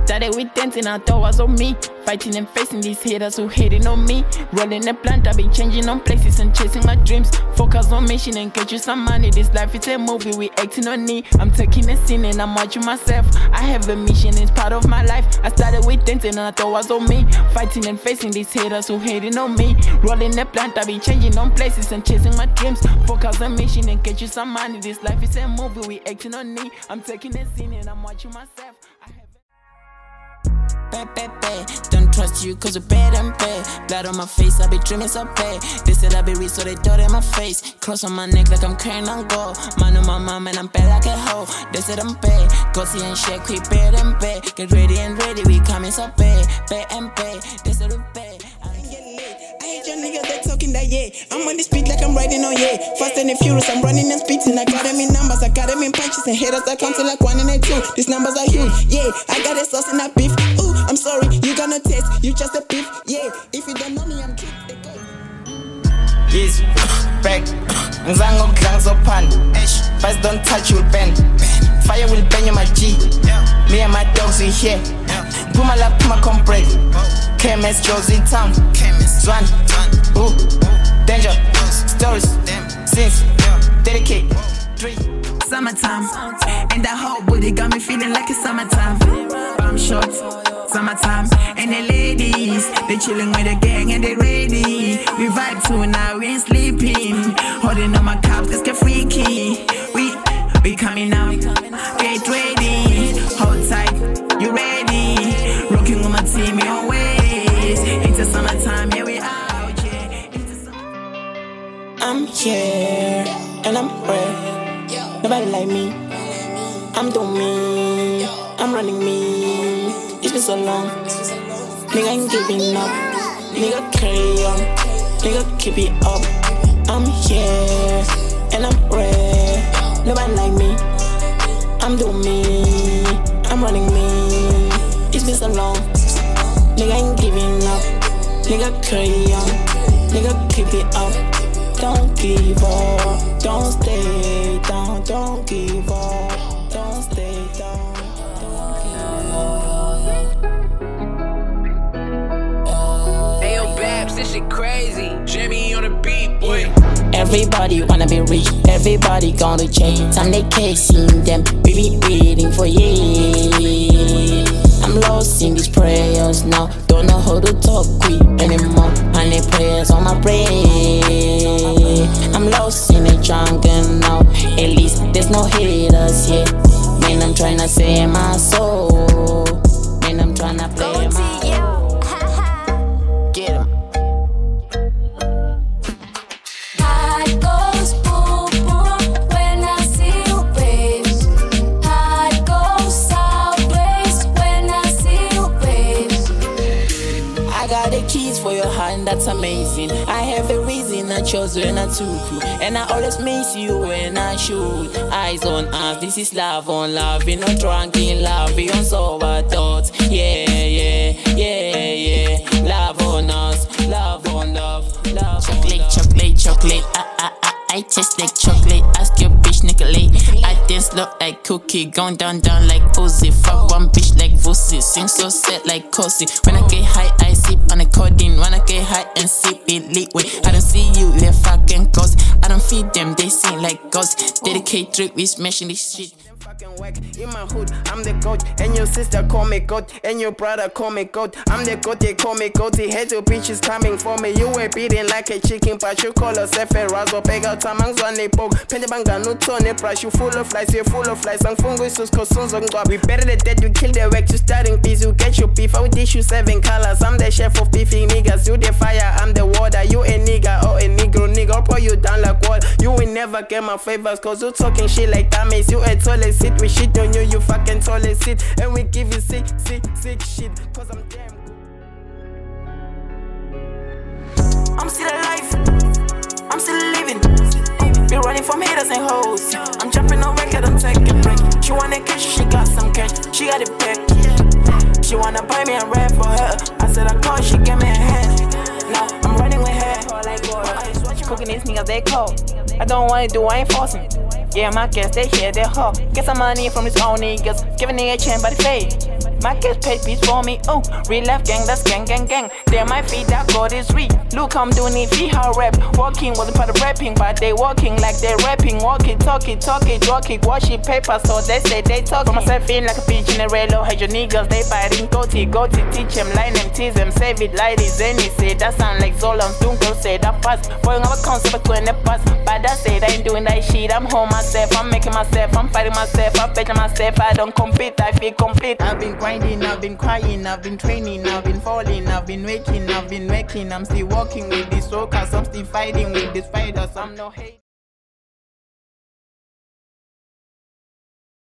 Started with dancing, I thought was on me. Fighting and facing these haters who hating on me. Rolling a plant, I've been changing on places and chasing my dreams. Focus on mission and get you some money. This life is a movie, we acting on me. I'm taking a scene and I'm watching myself. I have a mission, it's part of my life. I started with dancing and I thought was on me. Fighting and facing these haters who hating on me. Rolling a plant, I've been changing on places and chasing my dreams. Focus on mission and get you some money. This life is a movie, we acting on me. I'm taking a scene and I'm watching myself. Don't trust you cause you're bad and bad. Blood on my face, I be dreaming so bad. They said I be rich so they thought in my face. Cross on my neck like I'm carrying on gold. Man on my mom and I'm bad like a hoe. They said I'm bad, gossy and shit, we bad and bad. Get ready and ready, we coming so bad. Bad and bad, they said we're bad. I hate your niggas that talking that yeah. I'm on this beat like I'm riding on yeah. Fast and furious, I'm running and speeding. I got them in numbers, I got them in punches and haters. I count to like 1 and 2. These numbers are huge, yeah. I got a sauce in that beef. Ooh, I'm sorry, you gonna taste, you just a beef, yeah. If you don't know me, I'm cute. Yes, back. Ngizango kudlanga sophanda. Fast don't touch, you'll bend. Fire will burn you, my G. Me and my dogs we here. Puma la Puma compress. KMS Josie Town. Swan. Ooh. Danger. Stories. Since. Dedicate. 3. Summertime. And that whole booty got me feeling like it's summertime. Bomb shots. Summertime. And the ladies, they chilling with the gang and they ready. We vibe too now, we ain't sleeping. Holding on my cups, let's get freaky. We coming out, get ready. Hold tight, you ready? Rocking with my team, your ways. It's a summertime, here we out, yeah. I'm here, and I'm ready. Nobody like me. I'm doing me, I'm running me. It's been so long, nigga ain't giving up. Nigga carry on, nigga keep it up. I'm here, and I'm ready. Nobody like me, I'm doing me, I'm running me. It's been so long, nigga ain't giving up. Nigga carry on, nigga keep it up. Don't give up, don't stay down. Don't give up, don't stay down. Ayo, Babs, this shit crazy. Jimmy on the beat, boy. Everybody wanna be rich, everybody gonna change. Time they can't see them, we be waiting for years. I'm lost in these prayers now, don't know how to talk quick anymore. Honey prayers on my brain. I'm lost in the jungle now, at least there's no haters yet. Man, I'm tryna save my soul. Man, I'm tryna play my role. Get 'em. For your hand, that's amazing. I have a reason I chose when I took you, and I always miss you when I shoot. Eyes on us, this is love on love. We not drunk in love, we on sober thoughts. Yeah, yeah, yeah, yeah. Love on us, love on love, love. Chocolate, on chocolate, chocolate. I taste like chocolate. Ask your bitch, Nicolay. I dance look like cookie, going down like Uzi. Fuck one bitch like Vusi. Sing so sad like Cozy. When I get high, I sip on a codeine. When I get high and sip it liquid. I don't see you, they're fucking ghosts. I don't feed them, they sing like ghosts. Dedicate trick, we smashing this shit. In my hood, I'm the goat, and your sister call me goat, and your brother call me goat. I'm the goat, they call me goat. He had your bitches coming for me. You were beating like a chicken, but you call yourself a razzle. Peg out tamangs on the poke. Pendebanga no tone brush. You full of lies, you're full of lies. Ang fungus sus cosuns on guap. We better the dead, you kill the wax. You starting peace, you get your beef. I will dish you 7 colors. I'm the chef of beefing niggas. You the fire, I'm the water. You a nigga or a negro nigga. I'll pour you down like water. You will never get my favors, cause you talking shit like that makes you a toilet sit. We shit on you, you fucking toilet sit. And we give you sick shit, cause I'm damn good. I'm still alive, I'm still living. Be running from haters and hoes. I'm jumping on record, I'm taking break. She wanna cash, she got some cash, she got it back. She wanna buy me a rap for her. I said I call, she gave me a hand. Now I'm running with her. Cooking these niggas, they cold. I don't wanna do, I ain't forcing. Yeah, my guess, they hear, they hot. Get some money from these old niggas. Give a nigga a chance, but they fade. My kids paid peace for me, oh. Real life gang, that's gang. They're my feet, that God is real. Look, I'm doing it, see how rap. Walking wasn't part of rapping, but they walking like they're rapping. Walk it, talk it, wash it, paper, so they say they talk. Put myself in like a peach in a railroad. Hate your niggas, they biting, goatee, teach them, line them, tease them, save it, light it, then he say that sound like Zolan, Dunkel say that fast. Boy, I'm a concept to in the past, but I say I ain't doing that shit. I'm home myself, I'm making myself, I'm fighting myself, I'm fetching myself, I don't compete, I feel complete. I've been grinding, I've been crying, I've been training, I've been falling, I've been waking, I'm still walking with these soakers, I'm still fighting with these fighters, I'm no hate.